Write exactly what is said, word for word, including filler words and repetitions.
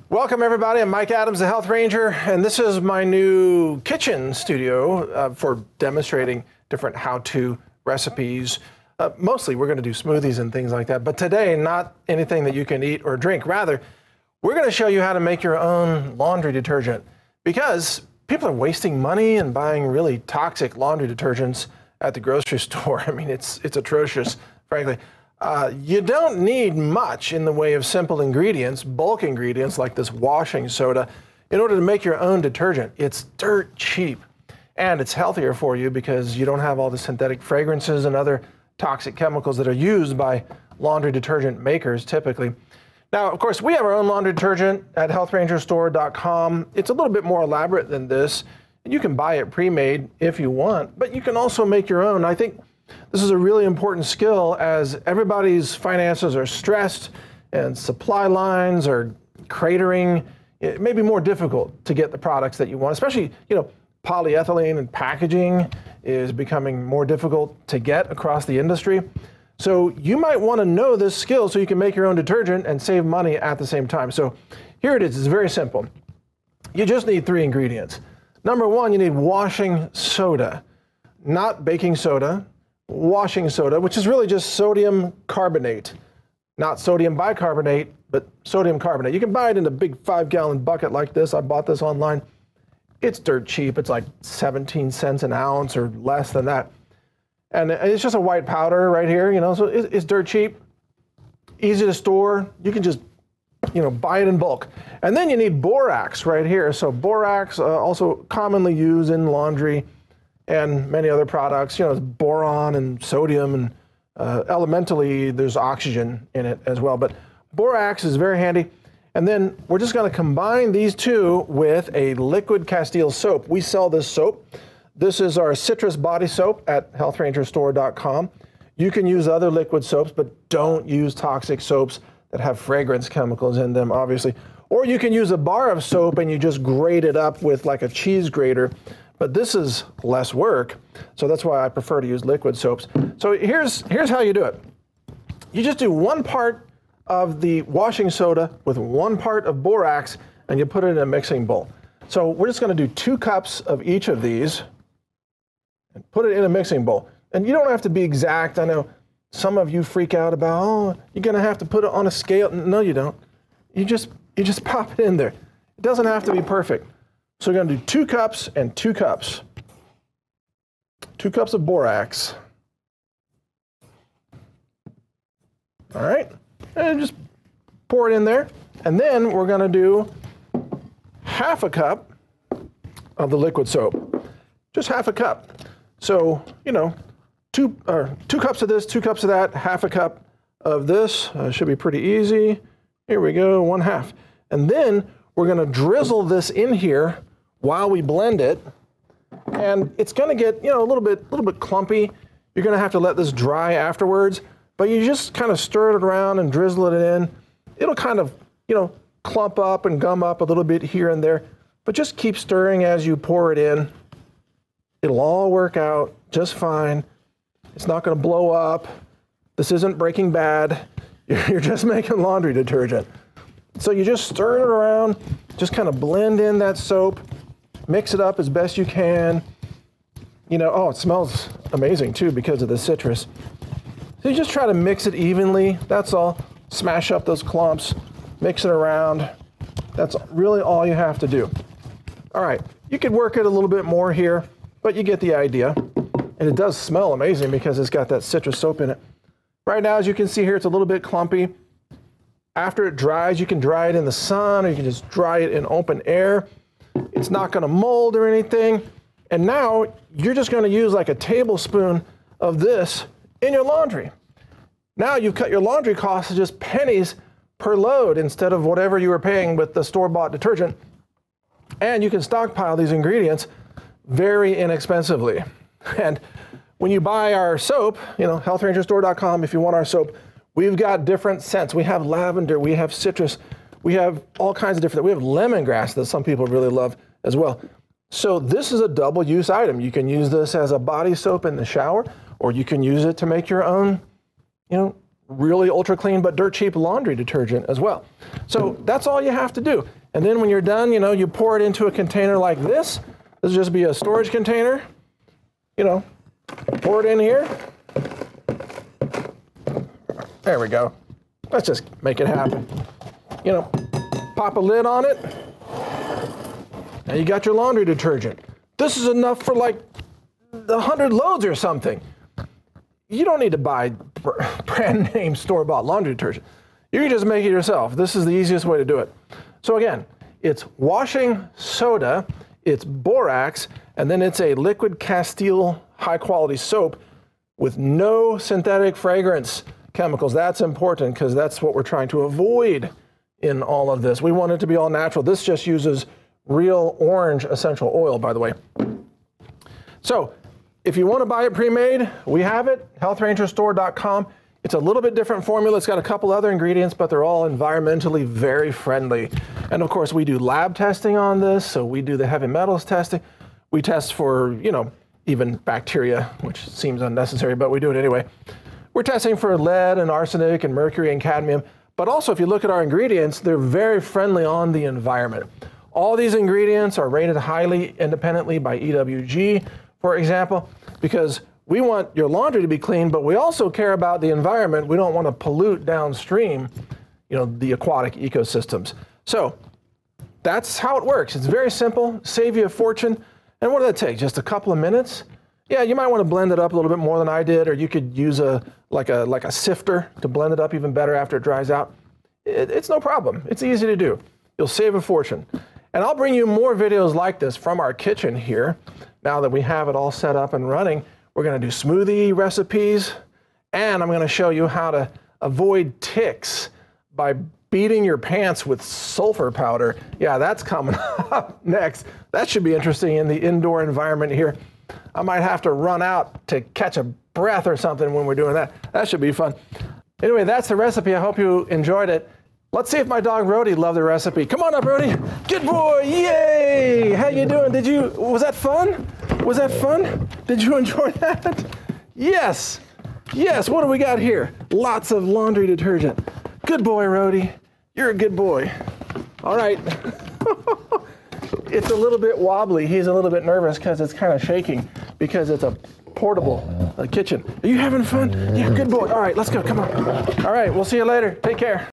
Welcome everybody, I'm Mike Adams, the Health Ranger, and this is my new kitchen studio uh, for demonstrating different how-to recipes. Uh, mostly we're gonna do smoothies and things like that, but today not anything that you can eat or drink. Rather, we're gonna show you how to make your own laundry detergent because people are wasting money and buying really toxic laundry detergents at the grocery store. I mean, it's, it's atrocious, frankly. Uh, you don't need much in the way of simple ingredients, bulk ingredients like this washing soda, in order to make your own detergent. It's dirt cheap, and it's healthier for you because you don't have all the synthetic fragrances and other toxic chemicals that are used by laundry detergent makers typically. Now, of course, we have our own laundry detergent at health ranger store dot com. It's a little bit more elaborate than this. You can buy it pre-made if you want, but you can also make your own. I think this is a really important skill as everybody's finances are stressed and supply lines are cratering. It may be more difficult to get the products that you want, especially, you know, polyethylene and packaging is becoming more difficult to get across the industry. So you might want to know this skill so you can make your own detergent and save money at the same time. So here it is, it's very simple. You just need three ingredients. Number one, you need washing soda, not baking soda. Washing soda, which is really just sodium carbonate, not sodium bicarbonate, but sodium carbonate. You can buy it in a big five gallon bucket like this. I bought this online. It's dirt cheap. It's like seventeen cents an ounce or less than that. And it's just a white powder right here, you know, so it's dirt cheap, easy to store. You can just, you know, buy it in bulk. And then you need borax right here. So borax, uh, also commonly used in laundry and many other products, you know, it's boron and sodium, and uh, elementally there's oxygen in it as well. But borax is very handy. And then we're just gonna combine these two with a liquid Castile soap. We sell this soap. This is our citrus body soap at health ranger store dot com. You can use other liquid soaps, but don't use toxic soaps that have fragrance chemicals in them, obviously. Or you can use a bar of soap and you just grate it up with like a cheese grater. But this is less work, so that's why I prefer to use liquid soaps. So here's, here's how you do it. You just do one part of the washing soda with one part of borax, and you put it in a mixing bowl. So we're just gonna do two cups of each of these, and put it in a mixing bowl. And you don't have to be exact. I know some of you freak out about, oh, you're gonna have to put it on a scale. No, you don't. You just, you just pop it in there. It doesn't have to be perfect. So we're gonna do two cups and two cups. Two cups of borax. All right, and just pour it in there. And then we're gonna do half a cup of the liquid soap. Just half a cup. So, you know, two, or two cups of this, two cups of that, half a cup of this. Uh, should be pretty easy. Here we go, one half. And then we're gonna drizzle this in here while we blend it, and it's gonna get, you know, a little bit, a little bit clumpy. You're gonna have to let this dry afterwards, but you just kind of stir it around and drizzle it in. It'll kind of, you know, clump up and gum up a little bit here and there, but just keep stirring as you pour it in. It'll all work out just fine. It's not gonna blow up. This isn't Breaking Bad. You're just making laundry detergent. So you just stir it around, just kind of blend in that soap, mix it up as best you can. You know, oh, it smells amazing too because of the citrus. So you just try to mix it evenly, that's all. Smash up those clumps, mix it around. That's really all you have to do. All right, you could work it a little bit more here, but you get the idea. And it does smell amazing because it's got that citrus soap in it. Right now, as you can see here, it's a little bit clumpy. After it dries, you can dry it in the sun, or you can just dry it in open air. It's not gonna mold or anything. And now you're just gonna use like a tablespoon of this in your laundry. Now you've cut your laundry costs to just pennies per load instead of whatever you were paying with the store-bought detergent. And you can stockpile these ingredients very inexpensively. And when you buy our soap, you know, health ranger store dot com, if you want our soap, we've got different scents. We have lavender, we have citrus, we have all kinds of different, we have lemongrass that some people really love as well. So this is a double use item. You can use this as a body soap in the shower, or you can use it to make your own, you know, really ultra clean but dirt cheap laundry detergent as well. So that's all you have to do. And then when you're done, you know, you pour it into a container like this. This will just be a storage container. You know, pour it in here. There we go. Let's just make it happen. You know, pop a lid on it. Now you got your laundry detergent. This is enough for like a hundred loads or something. You don't need to buy brand name store-bought laundry detergent. You can just make it yourself. This is the easiest way to do it. So again, it's washing soda, it's borax, and then it's a liquid Castile high-quality soap with no synthetic fragrance chemicals. That's important because that's what we're trying to avoid in all of this. We want it to be all natural. This just uses real orange essential oil, by the way. So if you want to buy it pre-made, we have it, health ranger store dot com. It's a little bit different formula. It's got a couple other ingredients, but they're all environmentally very friendly. And of course, we do lab testing on this, so we do the heavy metals testing. We test for, you know, even bacteria, which seems unnecessary, but we do it anyway. We're testing for lead and arsenic and mercury and cadmium, but also if you look at our ingredients, they're very friendly on the environment. All these ingredients are rated highly independently by E W G, for example, because we want your laundry to be clean, but we also care about the environment. We don't want to pollute downstream, you know, the aquatic ecosystems. So that's how it works. It's very simple, save you a fortune. And what did that take? Just a couple of minutes? Yeah, you might want to blend it up a little bit more than I did, or you could use a like a like a sifter to blend it up even better after it dries out. It, it's no problem. It's easy to do. You'll save a fortune. And I'll bring you more videos like this from our kitchen here. Now that we have it all set up and running, we're going to do smoothie recipes, and I'm going to show you how to avoid ticks by beating your pants with sulfur powder. Yeah, that's coming up next. That should be interesting in the indoor environment here. I might have to run out to catch a breath or something when we're doing that. That should be fun. Anyway, that's the recipe. I hope you enjoyed it. Let's see if my dog Rhodey loved the recipe. Come on up, Rhodey. Good boy, yay! How you doing? Did you, was that fun? Was that fun? Did you enjoy that? Yes, yes, what do we got here? Lots of laundry detergent. Good boy, Rhodey. You're a good boy. All right. It's a little bit wobbly. He's a little bit nervous because it's kind of shaking because it's a portable uh, kitchen. Are you having fun? Yeah, good boy. All right, let's go, come on. All right, we'll see you later. Take care.